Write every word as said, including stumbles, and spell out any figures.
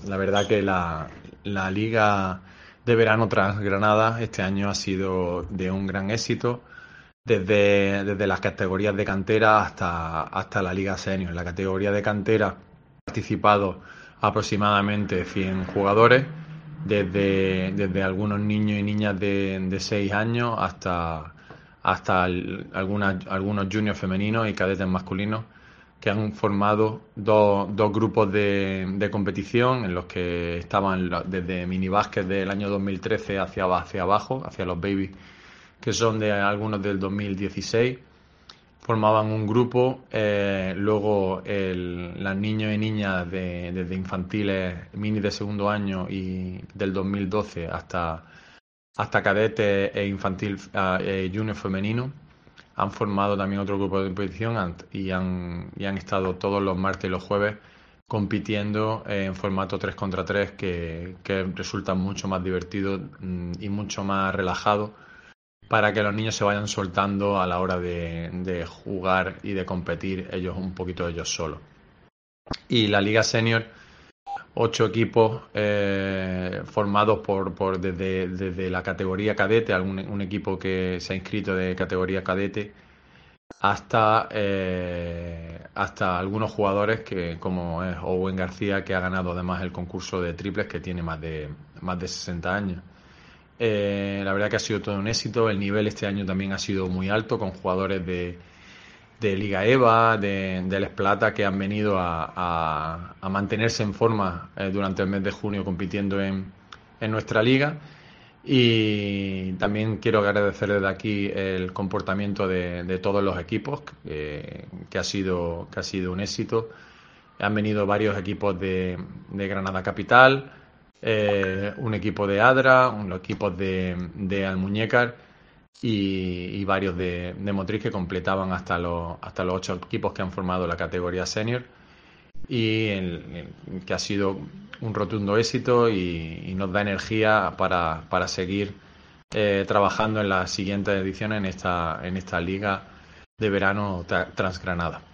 la verdad que la, la Liga de Verano tras Granada este año ha sido de un gran éxito, desde, desde las categorías de cantera hasta, hasta la Liga Senior. En la categoría de cantera han participado aproximadamente cien jugadores, desde, desde algunos niños y niñas de, de seis años hasta, hasta el- algunas, algunos juniors femeninos y cadetes masculinos, que han formado dos, dos grupos de, de competición en los que estaban lo- desde minibásquet del año dos mil trece hacia, hacia abajo, hacia los babies, que son de algunos del dos mil dieciséis. Formaban un grupo, eh, luego el, las niños y niñas de, desde infantiles, mini de segundo año y del dos mil doce hasta, hasta cadete e infantil, ah, eh, junior femenino, han formado también otro grupo de competición y han, y han estado todos los martes y los jueves compitiendo en formato tres contra tres, que, que resulta mucho más divertido mm, y mucho más relajado, para que los niños se vayan soltando a la hora de, de jugar y de competir ellos un poquito ellos solos. Y la Liga Senior, ocho equipos eh, formados por, por desde, desde la categoría cadete, algún, un equipo que se ha inscrito de categoría cadete, hasta, eh, hasta algunos jugadores que, como es Owen García, que ha ganado además el concurso de triples, que tiene más de, más de sesenta años. Eh, la verdad que ha sido todo un éxito. El nivel este año también ha sido muy alto, con jugadores de, de Liga EVA, de, de Les Plata, que han venido a, a, a mantenerse en forma eh, durante el mes de junio compitiendo en, en nuestra liga. Y también quiero agradecer desde aquí el comportamiento de, de todos los equipos, que, que, ha sido, que ha sido un éxito. Han venido varios equipos de, de Granada Capital, eh, un equipo de Adra, unos equipos de, de Almuñécar y, y varios de, de Motriz, que completaban hasta los, hasta los ocho equipos que han formado la categoría senior, y el, el, que ha sido un rotundo éxito y, y nos da energía para, para seguir eh, trabajando en las siguientes ediciones en esta, en esta liga de verano Transgranada.